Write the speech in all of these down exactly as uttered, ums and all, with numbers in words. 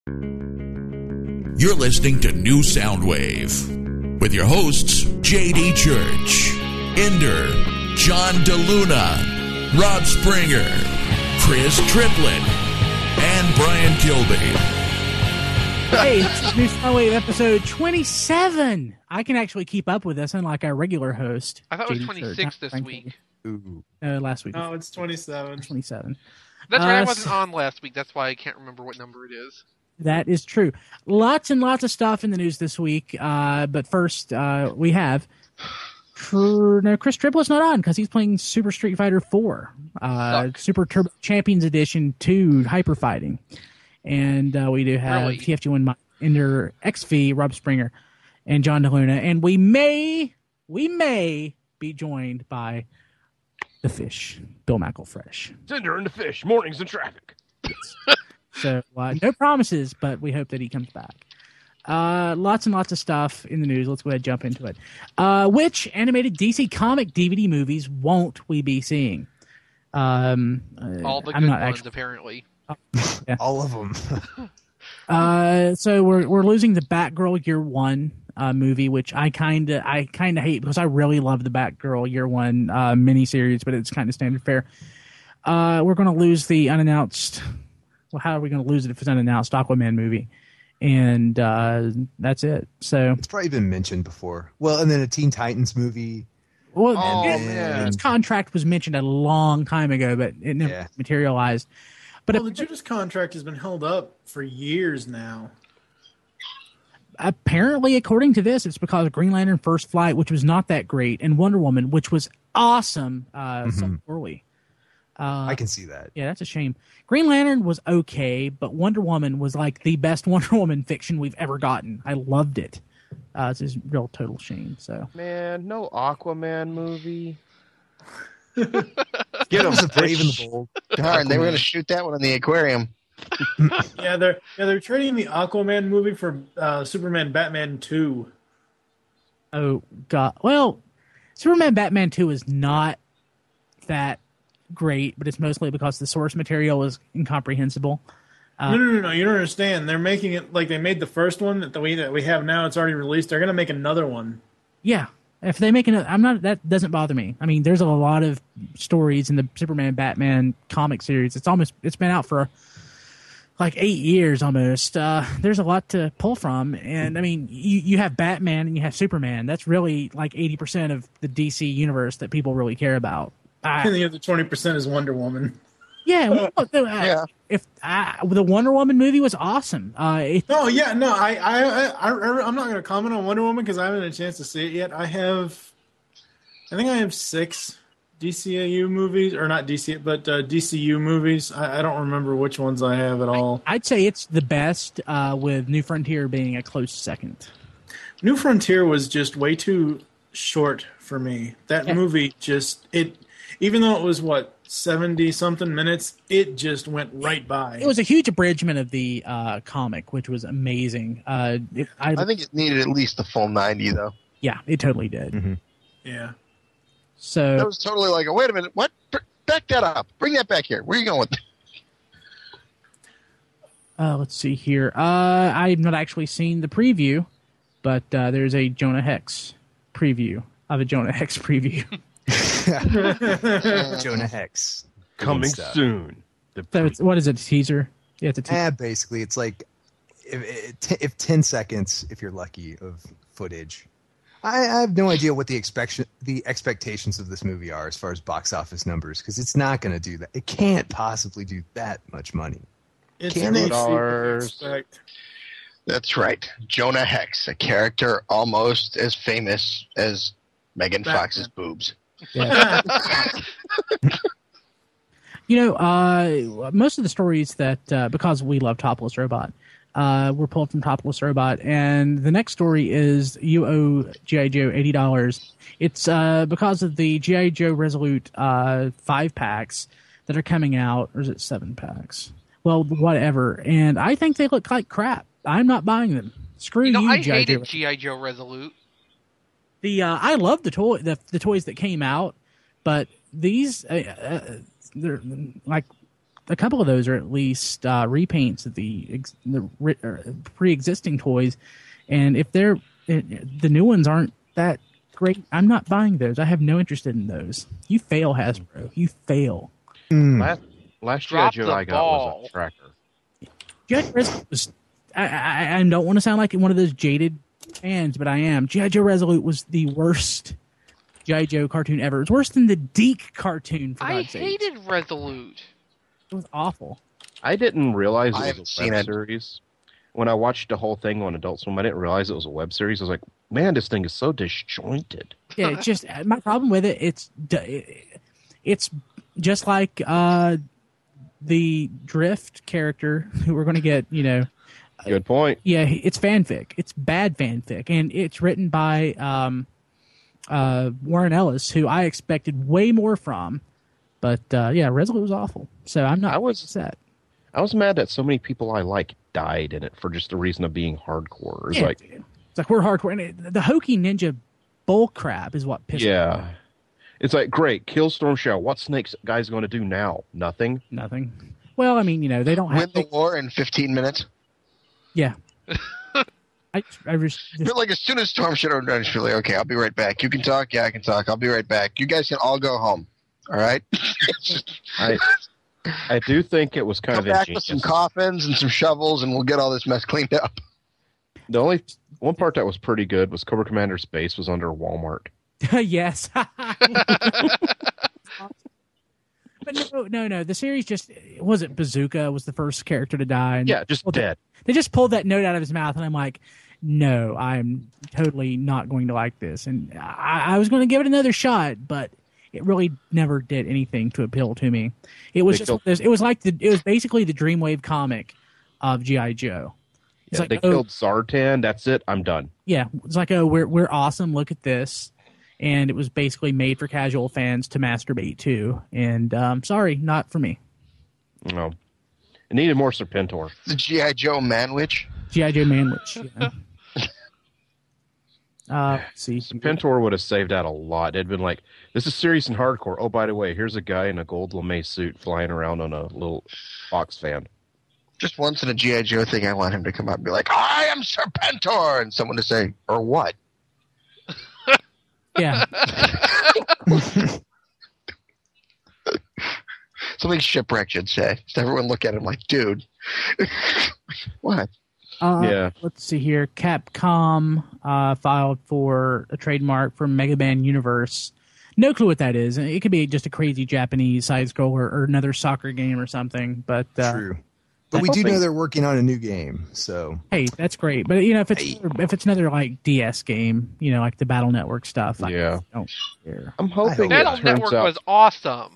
You're listening to New Soundwave with your hosts, J D Church, Ender, John DeLuna, Rob Springer, Chris Triplett, and Brian Kilby. Hey, this is New Soundwave episode twenty-seven. I can actually keep up with this, unlike our regular host. I thought it was J D twenty-six Church, this Frank week. Kilby. Uh, last week. No, it's twenty-seven. twenty-seven. That's right, I Uh, wasn't on last week. That's why I can't remember what number it is. That is true. Lots and lots of stuff in the news this week. Uh, but first, uh, we have no, Chris Triplett's not on because he's playing Super Street Fighter four, uh, Suck. Super Turbo Champions Edition two Hyper Fighting, and uh, we do have Really? T F G one Ender X V, Rob Springer, and John DeLuna, and we may we may be joined by the Fish, Bill McElfresh. Cinder and the Fish, mornings in traffic. So uh, no promises, but we hope that he comes back. Uh, lots and lots of stuff in the news. Let's go ahead and jump into it. Uh, which animated D C comic D V D movies won't we be seeing? Um, uh, All the I'm good not ones, actually- apparently. yeah. All of them. Uh, so we're we're losing the Batgirl Year One uh, movie, which I kind of I kind of hate because I really love the Batgirl Year One uh, miniseries, but it's kind of standard fare. Uh, we're going to lose the unannounced. Well, how are we going to lose it if it's unannounced Aquaman movie? And uh, that's it. So, It's probably been mentioned before. Well, and then a Teen Titans movie. well, Oh, it- man. its contract was mentioned a long time ago, but it never Yeah. materialized. But Well, ap- the Judas contract has been held up for years now. apparently, according to this, it's because of Green Lantern First Flight, which was not that great, and Wonder Woman, which was awesome, uh, so poorly. Uh, I can see that. yeah, that's a shame. Green Lantern was okay, but Wonder Woman was like the best Wonder Woman fiction we've ever gotten. I loved it. Uh, it's a real total shame. So Man, no Aquaman movie. Get him, the Brave and the Bold. Darn, they were going to shoot that one in the aquarium. Yeah, they're yeah they're trading the Aquaman movie for uh, Superman Batman two. oh god, well, Superman Batman two is not that great, but it's mostly because the source material is incomprehensible. Uh, no, no, no, no, you don't understand. They're making it like they made the first one that the way that we have now. It's already released. They're going to make another one. Yeah, if they make it, I'm not. That doesn't bother me. I mean, there's a lot of stories in the Superman Batman comic series. It's almost it's been out for like eight years almost. Uh, there's a lot to pull from, and I mean, you you have Batman and you have Superman. That's really like eighty percent of the D C universe that people really care about. I, And the other twenty percent is Wonder Woman. yeah, well, uh, Yeah. if uh, the Wonder Woman movie was awesome. Uh, it, No, yeah, no, I, I, I, I I'm not going to comment on Wonder Woman because I haven't had a chance to see it yet. I have, I think I have six D C A U movies, or not D C, but uh, D C U movies. I, I don't remember which ones I have at all. I'd say it's the best, uh, with New Frontier being a close second. New Frontier was just way too short for me. That Yeah. movie just it, even though it was what seventy something minutes, it just went right by. It was a huge abridgment of the uh, comic, which was amazing. Uh, it, I, I think it needed at least the full ninety, though. yeah, it totally did. Mm-hmm. yeah. So That was totally like, wait a minute, what? Br- Back that up. Bring that back here. Where are you going with that? uh, let's see here. Uh, I've not actually seen the preview, but uh, there's a Jonah Hex preview of a Jonah Hex preview. Jonah Hex. Good Coming stuff. soon. The So it's, what is it? A teaser? Yeah, it's a teaser. Eh, basically, it's like if, if, if ten seconds, if you're lucky, of footage. I, I have no idea what the expect the expectations of this movie are as far as box office numbers, because it's not going to do that. It can't possibly do that much money. It's Can D it? C Dollars. expect. That's right. Jonah Hex, a character almost as famous as Megan Batman. Fox's boobs. Yeah. You know, uh, most of the stories that, uh, because we love Topless Robot, uh, were pulled from Topless Robot. And the next story is you owe G I. Joe eighty dollars. It's uh, because of the G I. Joe Resolute uh, five packs that are coming out. Or is it seven packs? Well, whatever. And I think they look like crap. I'm not buying them. Screw You you, know, I G I. Joe. hated G I. Joe Resolute. The uh, I love the toy the, the toys that came out, but these uh, uh, they're like a couple of those are at least uh, repaints of the ex- the re- uh, pre-existing toys, and if they're the new ones aren't that great, I'm not buying those. I have no interest in those. You fail, Hasbro. You fail. Mm. Last, last G I. Drop Joe the I got ball. was a tracker. G I. Joe Resolute was. I, I, I don't want to sound like one of those jaded fans, but I am. G I. Joe Resolute was the worst G I. Joe cartoon ever. It's worse than the Deke cartoon. For I God's sake. hated Resolute. It was awful. I didn't realize I it haven't was a seen web it. series. When I watched the whole thing on Adult Swim, I didn't realize it was a web series. I was like, man, this thing is so disjointed. Yeah, it's just my problem with it. It's it's just like uh, the Drift character who we're going to get. You know, Good point. yeah, it's fanfic. It's bad fanfic, and it's written by um, uh, Warren Ellis, who I expected way more from. But uh, yeah, Resolute was awful. So I'm not I was- upset. I was mad that so many people I like died in it for just the reason of being hardcore. It's Yeah, like, it's like we're hardcore. And it, the hokey ninja bull crap is what pissed me off. yeah. It's like, great, kill Storm Shadow. What Snake's guy's going to do now? Nothing. Nothing. Well, I mean, you know, they don't Win have. the war in fifteen minutes. Yeah. I, I just, You're like, as soon as Storm Shadow runs, you're like, okay, I'll be right back. You can talk. Yeah, I can talk. I'll be right back. You guys can all go home. All right? It's just, I I do think it was kind come of back with some ingenious. coffins and some shovels, and we'll get all this mess cleaned up. The only one part that was pretty good was Cobra Commander's base was under Walmart. yes. But no, no, no. The series just wasn't. Bazooka was the first character to die. And Yeah, just well, they- dead. They just pulled that note out of his mouth, and I'm like, no, I'm totally not going to like this. And I, I was going to give it another shot, but it really never did anything to appeal to me. It was They just, killed- it was like the, it was basically the Dreamwave comic of G I. Joe. It's Yeah, like, they oh, killed Zartan. That's it. I'm done. yeah, it's like, oh, we're we're awesome. Look at this. And it was basically made for casual fans to masturbate to. And um, sorry, not for me. No. It needed more Serpentor. The G I. Joe Manwich. G I. Joe Manwich. Yeah. uh, let's see. Serpentor would have saved out a lot. It'd been like, this is serious and hardcore. Oh, by the way, here's a guy in a gold lame suit flying around on a little Fox fan. Just once in a G I. Joe thing, I want him to come out and be like, I am Serpentor! And someone to say, or what? Yeah. Something Shipwreck should say. Just everyone look at him like, dude. What? Uh, Yeah. Let's see here. Capcom uh, filed for a trademark for Mega Man Universe. No clue what that is. It could be just a crazy Japanese side scroller or another soccer game or something. But uh, True. But I we don't do know think- they're working on a new game, so hey, that's great. But you know, if it's Hey. if it's another like D S game, you know, like the Battle Network stuff, I Yeah. don't care. I'm hoping I it Battle turns Network out. was awesome.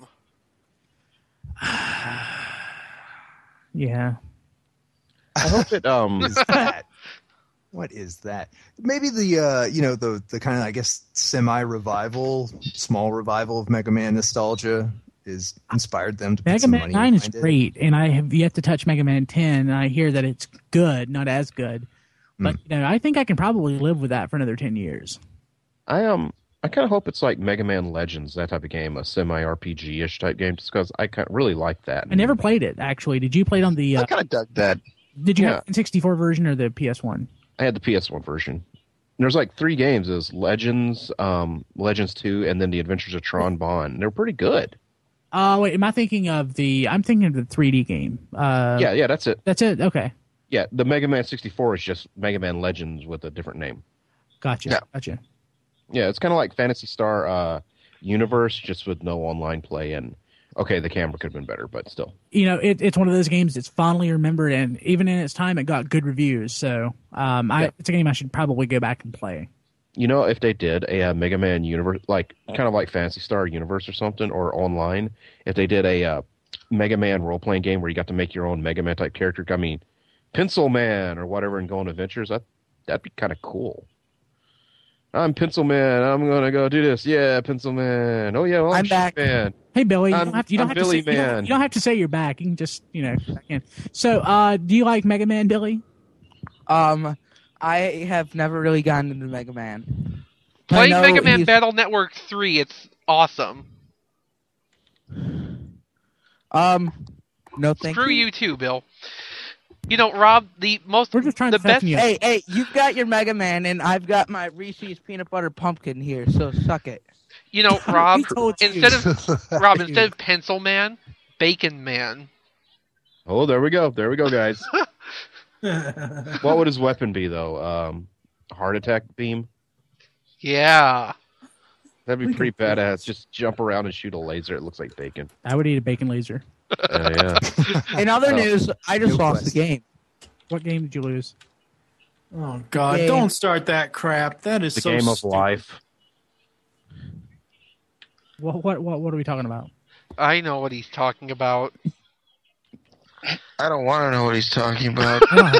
Yeah. I hope it. Um. is that? What is that? Maybe the uh, you know the the kind of I guess semi revival, small revival of Mega Man nostalgia is inspired them to put Mega some Man money nine is behind it. great, and I have yet to touch Mega Man ten, and I hear that it's good, not as good. But Hmm. you know, I think I can probably live with that for another ten years. I um. I kind of hope it's like Mega Man Legends, that type of game, a semi R P G ish type game, just because I kind of really like that. I never played it actually. Did you play it on the? I Uh, kind of dug that. did you yeah. have the N sixty-four version or the P S one? I had the P S one version. There's like three games: is Legends, um, Legends Two, and then the Adventures of Tron Bond. They're pretty good. Uh wait, am I thinking of the? I'm thinking of the three D game. Uh, yeah, yeah, that's it. that's it. Okay, Yeah, the Mega Man sixty-four is just Mega Man Legends with a different name. gotcha, Yeah. gotcha. Yeah, it's kind of like Phantasy Star uh, Universe, just with no online play. And okay, the camera could have been better, but still. You know, it, it's one of those games that's fondly remembered, and even in its time, it got good reviews. So, um, I Yeah. it's a game I should probably go back and play. You know, if they did a, uh Mega Man Universe, like kind of like Phantasy Star Universe or something, or online, if they did a uh, Mega Man role playing game where you got to make your own Mega Man type character, I mean, Pencil Man or whatever, and go on adventures, that that'd be kind of cool. I'm Pencil Man. I'm gonna go do this. Yeah, Pencil Man. Oh yeah, well, I'm, I'm back. Sheep Man. Hey Billy, you I'm- don't have to, you don't I'm have Billy to say, you don't- Man. You don't have to say you're back. You can just you know. Back in. So, uh, do you like Mega Man, Billy? Um, I have never really gotten into Mega Man. I Play know Mega Man he's- Battle Network three. It's awesome. Um, No, thank Screw you. you too, Bill. You know, Rob, the most We're just trying the to best. toughen you. Hey, hey, you've got your Mega Man, and I've got my Reese's peanut butter pumpkin here. So suck it. You know, Rob, We told you. instead of Rob, instead of Pencil Man, Bacon Man. Oh, there we go. There we go, guys. What would his weapon be, though? Um, heart attack beam? Yeah. That'd be pretty badass. Just jump around and shoot a laser. It looks like bacon. I would eat a bacon laser. Uh, yeah. In other Oh. news, I just No lost question. the game. What game did you lose? Oh God! Yeah. Don't start that crap. That is The so game of stupid. life. What what what, what are we talking about? I know what he's talking about. I don't want to know what he's talking about. I don't have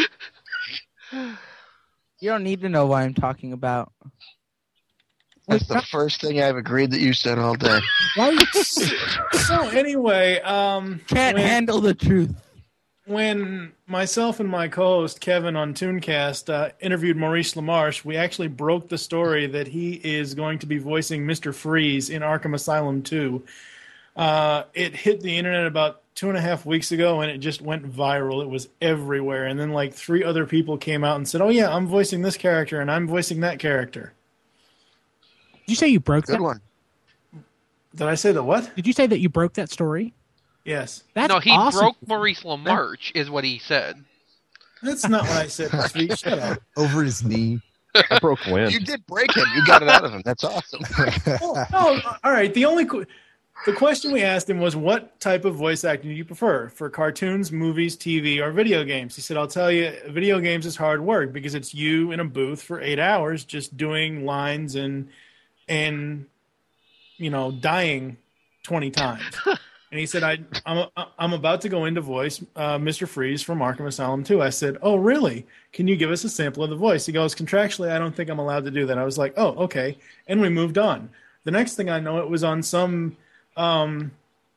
to. You don't need to know what I'm talking about. That's the first thing I've agreed that you said all day. Why are you So anyway, um, Can't when, handle the truth. when myself and my co-host Kevin on Tooncast uh, interviewed Maurice LaMarche, we actually broke the story that he is going to be voicing Mister Freeze in Arkham Asylum two. Uh, it hit the internet about two and a half weeks ago, and it just went viral. It was everywhere. And then like three other people came out and said, "Oh yeah, I'm voicing this character, and I'm voicing that character." Did you say you broke Good that? one. Did I say the what? Did you say that you broke that story? Yes. That's no, he awesome. broke Maurice LaMarche, is what he said. That's not what I said. Sweet. Shut up. Over his knee. I broke wind. You did break him. You got it out of him. That's awesome. Well, no, all right. The only qu- the question we asked him was, "What type of voice acting do you prefer for cartoons, movies, T V, or video games?" He said, "I'll tell you, video games is hard work because it's you in a booth for eight hours just doing lines and and you know dying twenty times." And he said, I, I'm I'm about to go into voice uh, Mister Freeze from Arkham Asylum two. I said, "Oh, really? Can you give us a sample of the voice?" He goes, "Contractually, I don't think I'm allowed to do that." I was like, "Oh, okay." And we moved on. The next thing I know, it was on some um,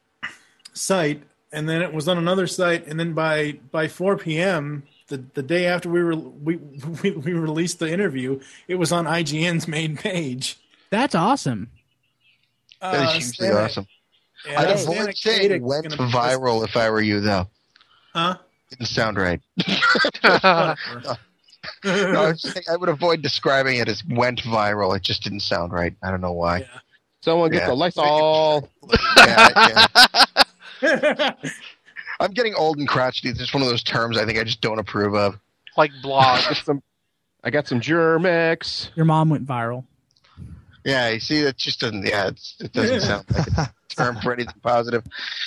site, and then it was on another site, and then by by four p.m., the, the day after we, were, we, we, we released the interview, it was on I G N's main page. That's awesome. That Uh, is hugely Santa- awesome. yeah, I'd Santa avoid Katic saying is went gonna be- viral if I were you, though. Huh? Didn't sound right. Whatever. No, I, was saying I would avoid describing it as went viral. It just didn't sound right. I don't know why. Someone get Yeah. the Lysol. Yeah, yeah. I'm getting old and crotchety. It's just one of those terms I think I just don't approve of. Like blog. Get some. I got some Germex. Your mom went viral. Yeah, you see, that just doesn't. Yeah, it's, it doesn't sound like a term for anything positive.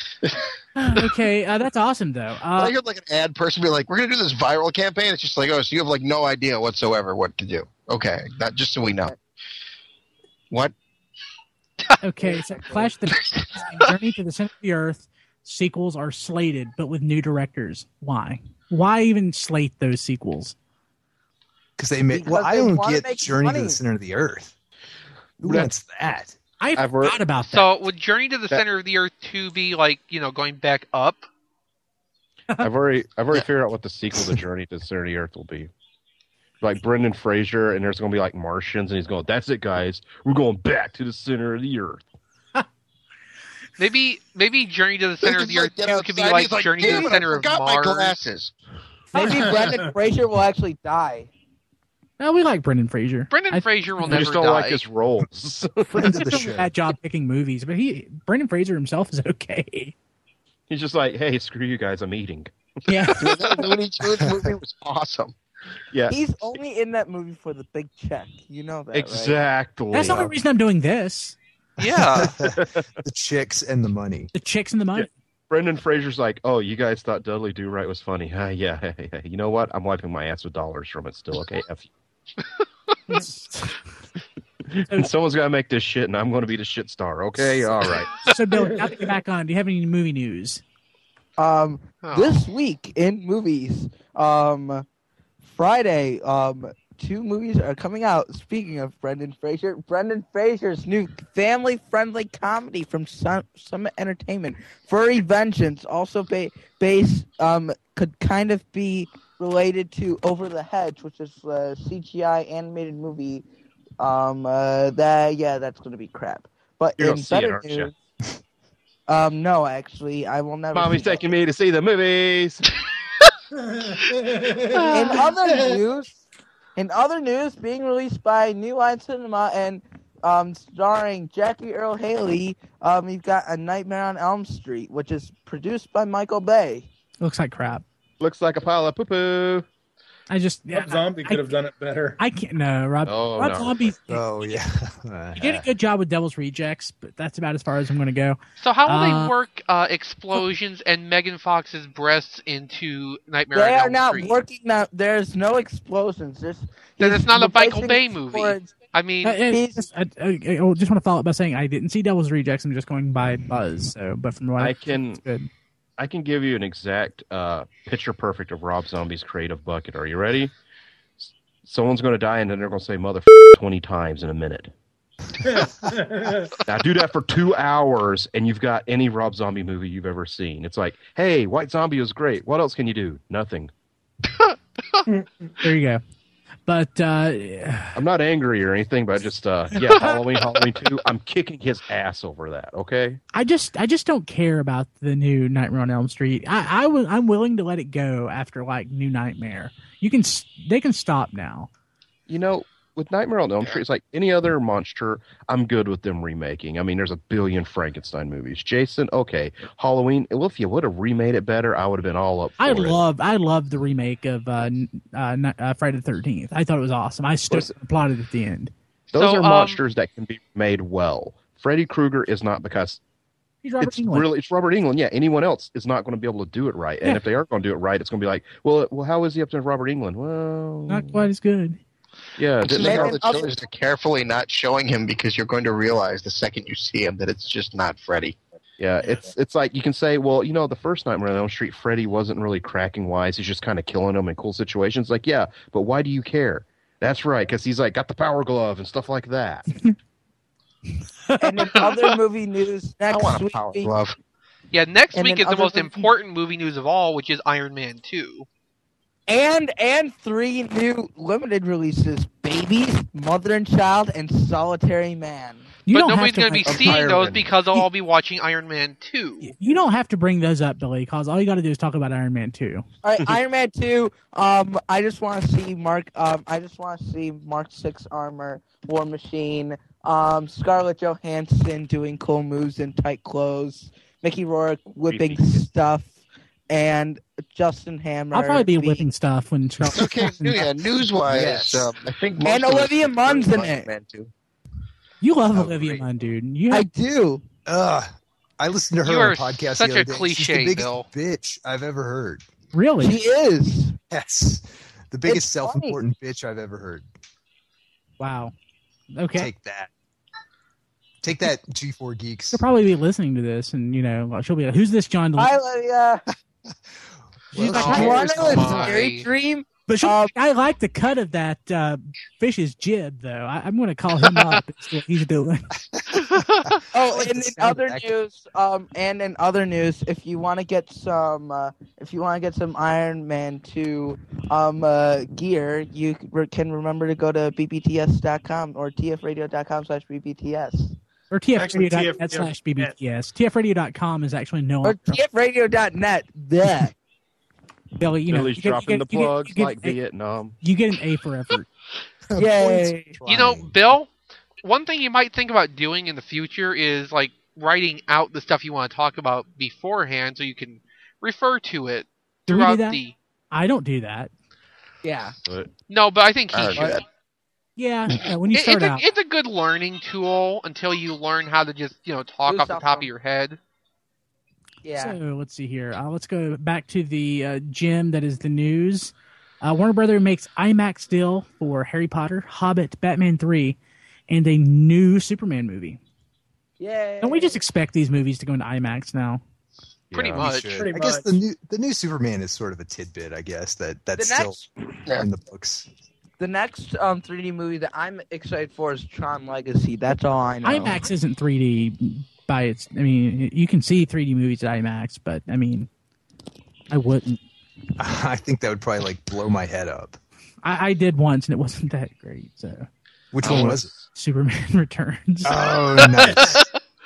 Okay, uh, that's awesome though. When I Uh, hear like an ad person be like, "We're going to do this viral campaign," it's just like, "Oh, so you have like no idea whatsoever what to do." Okay, that just so we know. What? okay, so Clash of the Titans and Journey to the Center of the Earth sequels are slated, but with new directors. Why? Why even slate those sequels? Because they made. Because Well, I they don't wanna get make Journey to money. the Center of the Earth. Who That's- wants that? I I've forgot heard- about that. So would Journey to the That- Center of the Earth two be like, you know, going back up? I've already. I've already figured out what the sequel to Journey to the Center of the Earth will be. Like Brendan Fraser, and there's going to be like Martians, and he's going, "That's it, guys. We're going back to the center of the Earth." Maybe maybe Journey to the Center of the Earth Get two could be outside, like he's Journey to "Damn the it, Center I of forgot my Mars. glasses. Maybe Brendan Fraser will actually die. No, we like Brendan Fraser. Brendan I- Fraser will I never just don't die. like his roles. Friend of the He's doing a show. bad job picking movies, but he Brendan Fraser himself is okay. He's just like, "Hey, screw you guys. I'm eating." Yeah. Dude, that Looney Tunes movie was awesome. Yeah, He's only in that movie for the big check. You know that, right? exactly. That's the only reason I'm doing this. Yeah. The chicks and the money. The chicks in the money. Brendan Fraser's like, "Oh, you guys thought Dudley Do Right was funny? Uh, yeah, hey, hey, hey. You know what? I'm wiping my ass with dollars from it still. Okay, F you." And someone's got to make this shit, and I'm going to be the shit star. Okay, all right. So, Bill, now that you're back on, do you have any movie news? Um, Oh. this week in movies, um, Friday, um, two movies are coming out. Speaking of Brendan Fraser, Brendan Fraser's new family-friendly comedy from Sum- Summit Entertainment, Furry Vengeance, also ba- based, um, could kind of be related to Over the Hedge, which is a C G I animated movie. Um, uh, that yeah, that's gonna be crap. But You're in gonna see it, better aren't you? news, Um, no, actually, I will never. Mommy's see taking me to see the movies. In other news, in other news, being released by New Line Cinema and um, starring Jackie Earle Haley, um, you've got A Nightmare on Elm Street, which is produced by Michael Bay. Looks like crap. Looks like a pile of poo-poo. I just Rob Zombie could I, have done it better. I can't. No, Rob. Oh, Rob no. Zombie. Oh yeah, He did a good job with Devil's Rejects, but that's about as far as I'm going to go. So how will Uh, they work uh, explosions and Megan Fox's breasts into Nightmare They on are Elm not Street? working now. There's no explosions. There's, Then he's it's not a Michael replacing Bay it movie. towards- I mean, I, I, He's- just, I, I, I just want to follow up by saying I didn't see Devil's Rejects. I'm just going by buzz. So, but from what I I can it's good. I can give you an exact uh, picture perfect of Rob Zombie's creative bucket. Are you ready? S- Someone's going to die, and then they're going to say "mother" twenty times in a minute. Now do that for two hours, and you've got any Rob Zombie movie you've ever seen. It's like, hey, White Zombie was great. What else can you do? Nothing. There you go. But uh, I'm not angry or anything, but I just uh, yeah, Halloween, Halloween two. I'm kicking his ass over that. Okay. I just I just don't care about the new Nightmare on Elm Street. I, I was I'm willing to let it go after like New Nightmare. You can s- they can stop now. You know, with Nightmare on Elm Street, it's like any other monster, I'm good with them remaking. I mean, there's a billion Frankenstein movies. Jason, okay. Halloween, well, if you would have remade it better, I would have been all up for I it. love I love the remake of uh, n- uh, n- uh, Friday the thirteenth. I thought it was awesome. I stood Was it- and applauded at the end. Those So, are um, monsters that can be made well. Freddy Krueger is not because He's Robert it's Englund. really it's Robert Englund. Yeah, anyone else is not going to be able to do it right. And Yeah. if they are going to do it right, it's going to be like, well, well, how is he up to Robert Englund? Well, Not quite as good. yeah. This didn't is they- how Maybe the other- choice to carefully not showing him because you're going to realize the second you see him that it's just not Freddy. Yeah, it's it's like you can say, well, you know, the first Nightmare on Elm Street, Freddy wasn't really cracking wise. He's just kind of killing them in cool situations. Like, yeah, but why do you care? That's right, because he's like got the power glove and stuff like that. And in other movie news, I next want a week, power glove. yeah, next And week then is the other most movie- important movie news of all, which is Iron Man two. and and three new limited releases: Babies, Mother and Child, and Solitary Man. You but don't nobody's have going to to, be seeing Iron those Man. because they'll all be watching Iron Man two. You don't have to bring those up, Billy, because all you got to do is talk about Iron Man two. All right, Iron Man two. Um, I just want to see Mark. Um, I just want to see Mark Six armor, War Machine, um, Scarlett Johansson doing cool moves in tight clothes, Mickey Rourke whipping Creepy. stuff, and Justin Hammer. I'll probably be being- whipping stuff when Charles. Okay, yeah, news-wise, Yes. um, I think most And of us- Olivia Munn's in it. Man too. You love Oh, Olivia great. Munn, dude. You I have, do. Ugh. I listened to her You on are a podcast such the other a day. She's cliche, the biggest Bill. bitch I've ever heard. really? She is. Yes, the biggest It's self-important bitch I've ever heard. Wow. Okay. Take that. Take that, G four Geeks. She'll probably be listening to this, and you know, she'll be like, "Who's this John?" Hi, DeLuca?" Olivia. She's Well, like, oh, "I- Want to know a my. scary dream? But she, Um, I like the cut of that uh, fish's jib, though. I, I'm going to call him up and see what he's doing. Oh, like and the in sound other effect. news, um, and in other news, if you want to get some, uh, if you want to get some Iron Man two, um, uh, gear, you c- can remember to go to b b t s dot com or t f radio dot com slash b b t s Or T F Actually, radio T dot F net slash B B T S. T F radio dot com is actually no. or t f radio dot net. Bleh. Billy, you know, Billy's you get, dropping you the get, you get- plugs you get like a, Vietnam. you get an A for effort. Yay. You know, Trying. Bill, one thing you might think about doing in the future is like writing out the stuff you want to talk about beforehand so you can refer to it Do we do throughout that? the. I don't do that. Yeah. But No, but I think he Uh, should. Yeah, yeah, when you It- start it's, a, out. it's a good learning tool until you learn how to just you know talk Do off the top of something. your head. Yeah. So let's see here. Uh, let's go back to the uh, gym that is the news. Uh, Warner Brother makes IMAX deal for Harry Potter, Hobbit, Batman three, and a new Superman movie. Yay. Don't we just expect these movies to go into IMAX now? Pretty yeah. much. Should. Pretty I guess much. the new the new Superman is sort of a tidbit. I guess that that's the still next, in the books. the next um three D movie that I'm excited for is Tron Legacy. That's all I know. IMAX isn't three D by its. I mean, you can see three D movies at IMAX, but I mean, I wouldn't. I think that would probably like blow my head up. I, I did once, and it wasn't that great. So Which I one wanna- was it? Superman Returns. Oh, nice.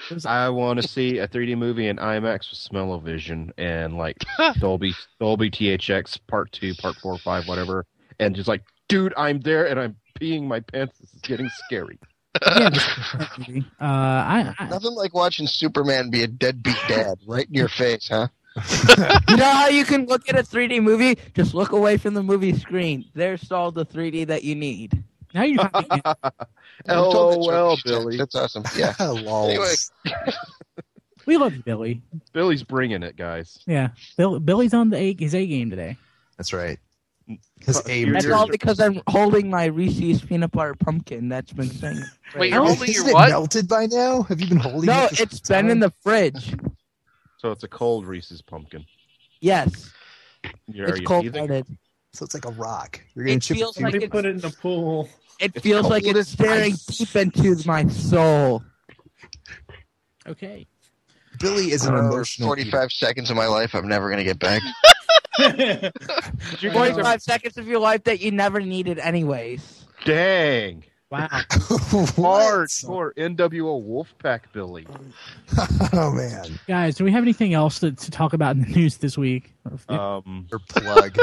was, I want to see a three D movie in IMAX with smell-o-vision and like Dolby Dolby T H X Part Two, Part Four, Five, whatever, and just like, dude, I'm there and I'm peeing my pants. This is getting scary. yeah, this is a great movie. Uh, I, I, Nothing like watching Superman be a deadbeat dad right in your face, huh? You know how you can look at a three D movie? Just look away from the movie screen. There's all the three D that you need. now you're talking. LOL, Billy. That's awesome. Yeah. Lols. Anyway. We love you, Billy. Billy's bringing it, guys. Yeah, Bill, Billy's on the A, his A game today. That's right. His aim. That's Yours all are- because I'm holding my Reese's peanut butter pumpkin that's been singing. Wait, you're holding Isn't your it what? melted by now? Have you been holding No, it? this it's time? been in the fridge. So it's a cold Reese's pumpkin. Yes, You're, it's are you cold teething? hearted. So it's like a rock. You're gonna It chip feels it like through? They it's- put it in the pool. It It's feels like cold it's as staring ice. deep into my soul. Okay. Billy is an Uh, emotional. forty-five seconds of my life I'm never going to get back. Did you guys ever- forty-five seconds of your life that you never needed anyways. Dang. Wow. What? Hardcore N W O Wolfpack Billy. Oh man. Guys, do we have anything else to, to talk about in the news this week? Um, Or plug.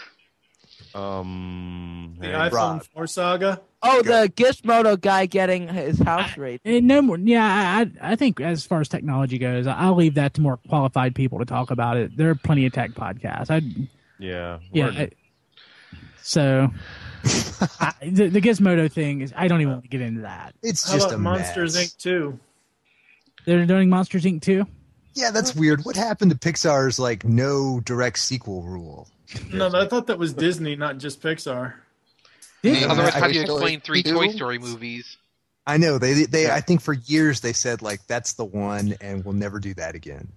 um, The hey, iPhone Rob. four saga. Oh, the Gizmodo guy getting his house raided. Eh, no more. Yeah, I, I I think as far as technology goes, I'll leave that to more qualified people to talk about it. There are plenty of tech podcasts. I, yeah. yeah. we're- I, so I, the, the Gizmodo thing is, I don't even want to get into that. It's How just about a Monsters mess. Incorporated two? They're doing Monsters Incorporated too. Yeah, that's weird. What happened to Pixar's like no direct sequel rule? No, I thought that was Disney, not just Pixar. Did Yeah, Otherwise, I- how do you Toy Story explain three two? Toy Story movies? I know they they I think for years they said like that's the one and we'll never do that again.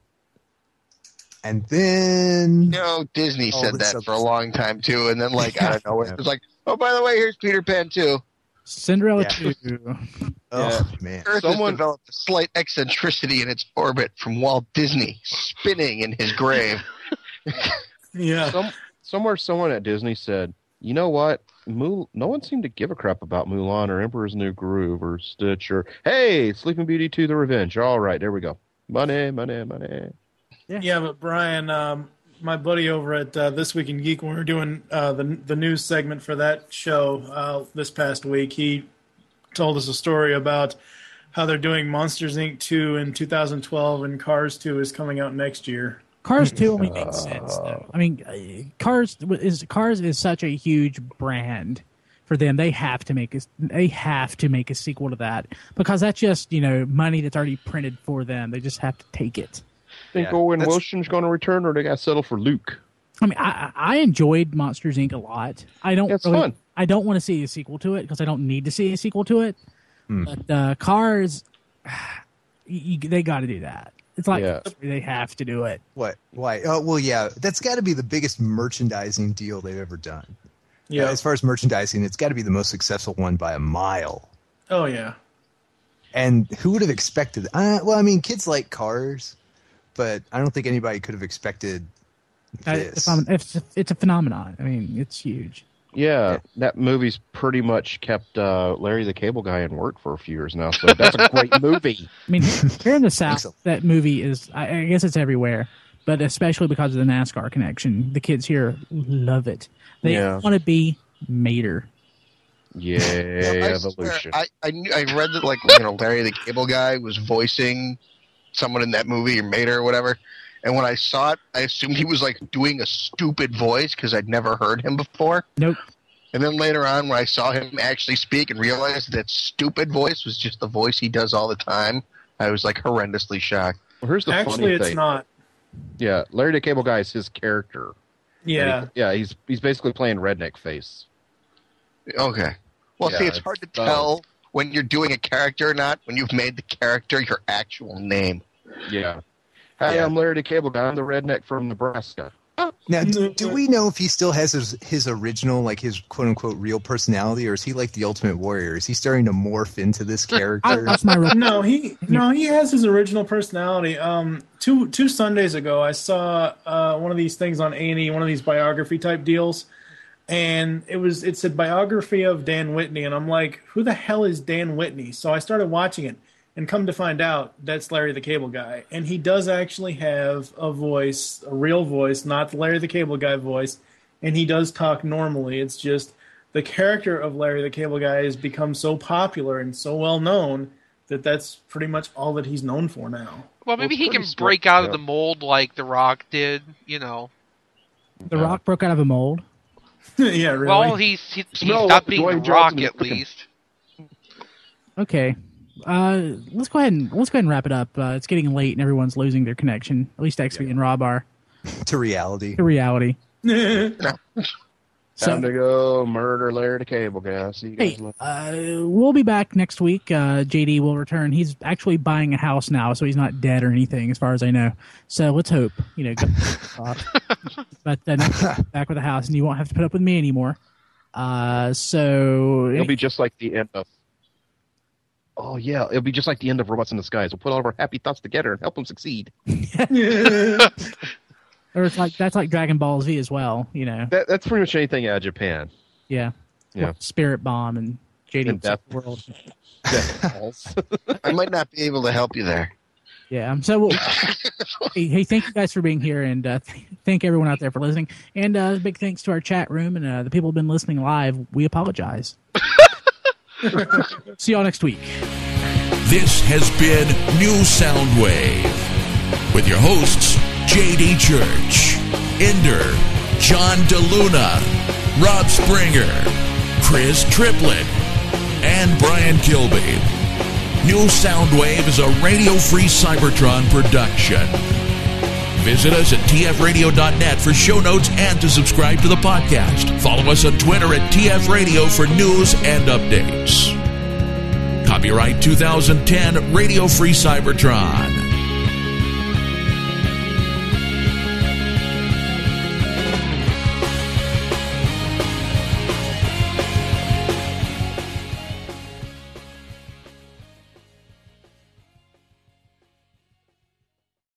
And then No, Disney Oh, said that's that so- for a long time too, and then like I don't know, it was like, oh, by the way, here's Peter Pan too. Cinderella Yeah. two. oh man. Earth Someone- has developed a slight eccentricity in its orbit from Walt Disney spinning in his grave. Yeah. Some, somewhere, someone at Disney said, "You know what? Mul- no one seemed to give a crap about Mulan or Emperor's New Groove or Stitch or hey, Sleeping Beauty two: The Revenge." All right, there we go. Money, money, money. Yeah, but Brian, um, my buddy over at uh, This Week in Geek, when we were doing uh, the the news segment for that show uh, this past week, he told us a story about how they're doing Monsters Incorporated two in two thousand twelve, and Cars two is coming out next year. Cars two only makes sense though. I mean, uh, Cars is Cars is such a huge brand for them. They have to make a, they have to make a sequel to that because that's just you know money that's already printed for them. They just have to take it. Think Yeah, Owen that's- Wilson's going to return, or they got to settle for Luke? I mean, I, I enjoyed Monsters Incorporated a lot. I don't It's really, fun. I don't want to see a sequel to it because I don't need to see a sequel to it. Hmm. But uh, Cars, you, you- they got to do that. It's like Yeah. they have to do it. What? Why? Oh, well, yeah. That's got to be the biggest merchandising deal they've ever done. Yeah. As far as merchandising, it's got to be the most successful one by a mile. Oh yeah. And who would have expected? Uh, well, I mean, kids like cars, but I don't think anybody could have expected Uh, this. It's, um, it's, it's a phenomenon. I mean, it's huge. Yeah, that movie's pretty much kept uh, Larry the Cable Guy in work for a few years now, so that's a great movie. I mean, here in the South, so. that movie is, I, I guess it's everywhere, but especially because of the NASCAR connection. The kids here love it. They Yeah. want to be Mater. Yeah, I swear, evolution. I, I, knew, I read that like you know Larry the Cable Guy was voicing someone in that movie or Mater or whatever, and when I saw it, I assumed he was like doing a stupid voice because I'd never heard him before. Nope. And then later on, when I saw him actually speak and realized that stupid voice was just the voice he does all the time, I was like horrendously shocked. Well, here's the Actually, funny it's thing. not. Yeah, Larry the Cable Guy is his character. Yeah. And he- yeah, he's he's basically playing redneck face. Okay. Well, Yeah, see, it's hard to it's, uh, tell when you're doing a character or not when you've made the character your actual name. Yeah. Hey, Yeah. I'm Larry the Cable Guy. I'm the redneck from Nebraska. Now, do, do we know if he still has his, his original, like his quote unquote real personality, or is he like the Ultimate Warrior? Is he starting to morph into this I, character? that's my real. No, he no, he has his original personality. Um, two two Sundays ago, I saw uh, one of these things on A and E, one of these biography type deals, and it was it said biography of Dan Whitney, and I'm like, who the hell is Dan Whitney? So I started watching it. And come to find out, that's Larry the Cable Guy. And he does actually have a voice, a real voice, not the Larry the Cable Guy voice. And he does talk normally. It's just the character of Larry the Cable Guy has become so popular and so well known that that's pretty much all that he's known for now. Well, maybe Well, he it's can pretty break smart, out yeah. of the mold like The Rock did, you know. The Rock broke out of a mold. Yeah, really. Well, he's, he, he Smell stopped what being Dwayne The Rock Johnson is at cooking. least. Okay. Uh, let's go ahead and let's go ahead and wrap it up. Uh, it's getting late and everyone's losing their connection. At least X V and Rob are To reality. to reality. So, Time to go murder Larry the Cable Guy. See you guys hey, later. uh, we'll be back next week. Uh, J D will return. He's actually buying a house now, so he's not dead or anything, as far as I know. So let's hope, you know. Go, but uh, next week, back with a house, and you won't have to put up with me anymore. Uh, so It'll be just like the end of. Oh yeah, it'll be just like the end of Robots in Disguise. We'll put all of our happy thoughts together and help them succeed. or it's like that's like Dragon Ball Z as well. You know, That, that's pretty much anything out of Japan. yeah, Yeah. Spirit Bomb and J D And Death. World. Death balls. I might not be able to help you there. Yeah. um, So, we'll, hey, hey, thank you guys for being here, and uh, th- thank everyone out there for listening. And uh, big thanks to our chat room and uh, the people who've been listening live. We apologize. See y'all next week. This has been New Soundwave with your hosts J D Church, Ender, John DeLuna, Rob Springer, Chris Triplett, and Brian Kilby. New Soundwave is a radio-free Cybertron production. Visit us at T F radio dot net for show notes and to subscribe to the podcast. Follow us on Twitter at T F Radio for news and updates. Copyright two thousand ten Radio Free Cybertron.